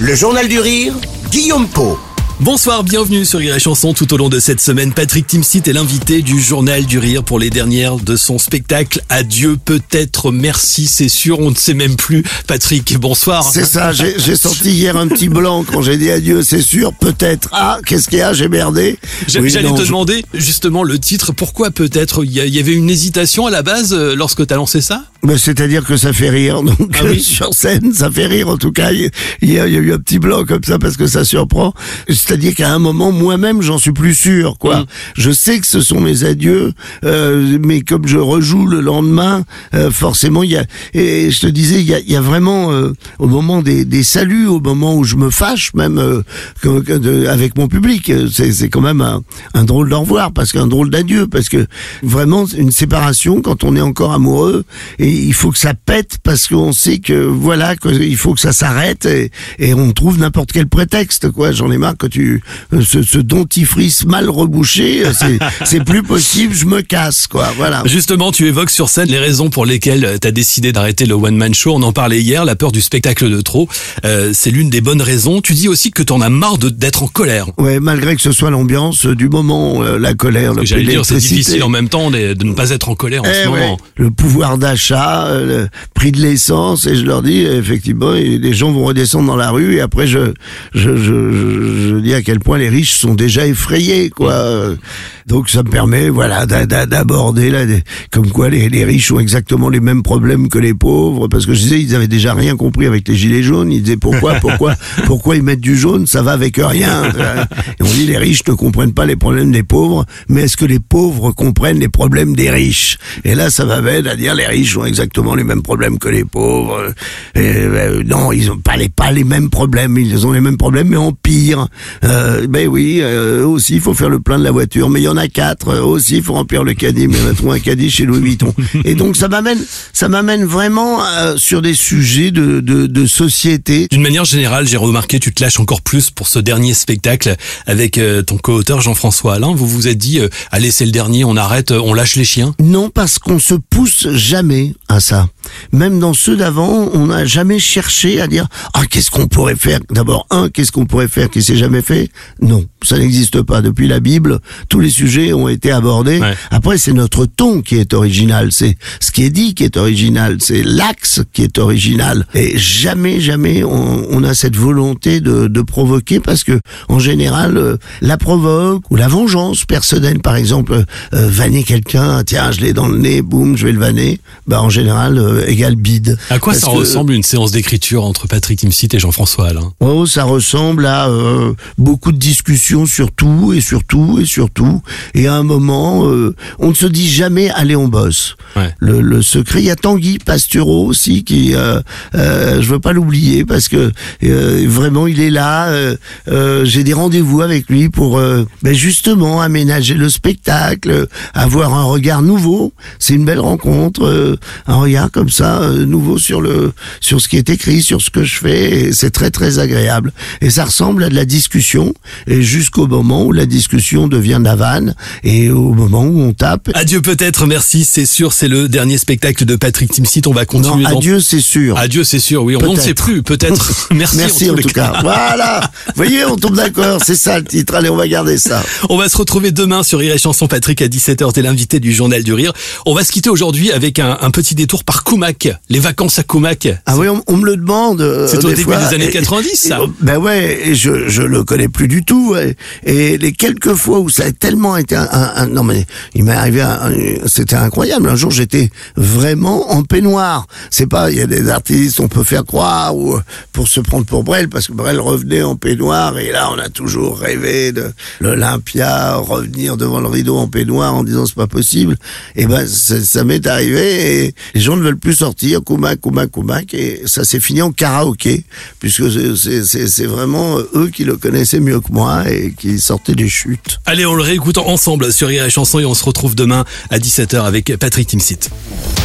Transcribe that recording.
Le Journal du Rire, Guillaume Pau. Bonsoir, bienvenue sur Rire et Chanson. Tout au long de cette semaine, Patrick Timsit est l'invité du Journal du Rire pour les dernières de son spectacle. Adieu, peut-être, merci, c'est sûr, on ne sait même plus. Patrick, bonsoir. C'est ça, j'ai senti hier un petit blanc quand j'ai dit adieu, c'est sûr, peut-être. Ah, qu'est-ce qu'il y a, j'ai merdé. J'allais te demander justement le titre, pourquoi peut-être? Il y avait une hésitation à la base lorsque tu as lancé ça? C'est-à-dire que ça fait rire, donc sur scène, ça fait rire en tout cas. Hier, il y a eu un petit blanc comme ça parce que ça surprend. C'est-à-dire qu'à un moment, moi-même, j'en suis plus sûr, quoi. Je sais que ce sont mes adieux, mais comme je rejoue le lendemain, forcément, il y a, et je te disais, il y a vraiment, au moment des saluts, au moment où je me fâche, même, avec mon public, c'est quand même un drôle d'au revoir, parce qu'un drôle d'adieu, parce que vraiment, une séparation, quand on est encore amoureux, et il faut que ça pète, parce qu'on sait que, voilà, qu'il faut que ça s'arrête, et on trouve n'importe quel prétexte, quoi. J'en ai marre que ce dentifrice mal rebouché, c'est plus possible, je me casse, quoi, voilà. Justement, tu évoques sur scène les raisons pour lesquelles tu as décidé d'arrêter le one-man show. On en parlait hier, la peur du spectacle de trop. C'est l'une des bonnes raisons. Tu dis aussi que t'en as marre d'être en colère. Ouais, malgré que ce soit l'ambiance du moment, la colère, j'allais dire, c'est difficile en même temps de ne pas être en colère en ce moment. Le pouvoir d'achat, le prix de l'essence, et je leur dis, effectivement, les gens vont redescendre dans la rue, et après je dis à quel point les riches sont déjà effrayés, quoi. Donc ça me permet, voilà, d'aborder là, comme quoi les riches ont exactement les mêmes problèmes que les pauvres, parce que je disais, ils avaient déjà rien compris avec les gilets jaunes. Ils disaient pourquoi ils mettent du jaune, ça va avec rien. Et on dit, les riches ne comprennent pas les problèmes des pauvres, mais est-ce que les pauvres comprennent les problèmes des riches? Et là, ça m'amène à dire, les riches ont exactement les mêmes problèmes que les pauvres. Non, ils ont pas les mêmes problèmes, ils ont les mêmes problèmes, mais en pire. Aussi, il faut faire le plein de la voiture, mais il y en a 4. Aussi, il faut remplir le caddie, mais on a trouvé un caddie chez Louis Vuitton. Et donc, ça m'amène vraiment sur des sujets de société. D'une manière générale, j'ai remarqué, tu te lâches encore plus pour ce dernier spectacle avec ton co-auteur Jean-François Alain. Vous vous êtes dit, allez, c'est le dernier, on arrête, on lâche les chiens? Non, parce qu'on se pousse jamais à ça. Même dans ceux d'avant, on n'a jamais cherché à dire, qu'est-ce qu'on pourrait faire? D'abord, qu'est-ce qu'on pourrait faire qui s'est jamais fait? Non, ça n'existe pas. Depuis la Bible, tous les sujets ont été abordés. Ouais. Après, c'est notre ton qui est original, c'est ce qui est dit qui est original, c'est l'axe qui est original. Et jamais on a cette volonté de provoquer, parce que en général, la provoque ou la vengeance personnelle, par exemple, vanner quelqu'un, tiens, je l'ai dans le nez, boum, je vais le vanner, en général, égale bide. À quoi ça ressemble une séance d'écriture entre Patrick Timsit et Jean-François Alain? Oh, ça ressemble à beaucoup de discussions sur tout. Et à un moment, on ne se dit jamais, allez, on bosse. Ouais. Le secret, il y a Tanguy Pastureau aussi qui, je veux pas l'oublier parce que vraiment il est là. J'ai des rendez-vous avec lui pour justement aménager le spectacle, avoir un regard nouveau. C'est une belle rencontre, un regard comme ça nouveau sur ce qui est écrit, sur ce que je fais. Et c'est très très agréable. Et ça ressemble à de la discussion, et jusqu'au moment où la discussion devient de la vanne, et au moment où on tape. Adieu peut-être, merci, c'est sûr, c'est le dernier spectacle de Patrick Timsit. On va continuer. Non, adieu, c'est sûr. Adieu, c'est sûr, oui, on ne sait plus, peut-être. Merci en tout cas. Voilà. Vous voyez, on tombe d'accord, c'est ça le titre. Allez, on va garder ça. On va se retrouver demain sur Rire et Chanson. Patrick, à 17h, t'es l'invité du Journal du Rire. On va se quitter aujourd'hui avec un petit détour par Koumac. Les vacances à Koumac. Ah oui, on me le demande. C'est au début des années 90, ça. Et je le connais plus du tout. Et les quelques fois où ça a tellement été non mais il m'est arrivé c'était incroyable. Un jour j'étais vraiment en peignoir. C'est pas, il y a des artistes, on peut faire croire, ou pour se prendre pour Brel, parce que Brel revenait en peignoir, et là on a toujours rêvé de l'Olympia, revenir devant le rideau en peignoir en disant c'est pas possible. Et ça m'est arrivé, et les gens ne veulent plus sortir, Koumac, et ça s'est fini en karaoké, puisque c'est vraiment eux qui le connaissaient mieux que moi et qui sortaient des chutes. Allez, on le réécoute ensemble sur Rire et Chanson, et on se retrouve demain à 17h avec Patrick Timsit.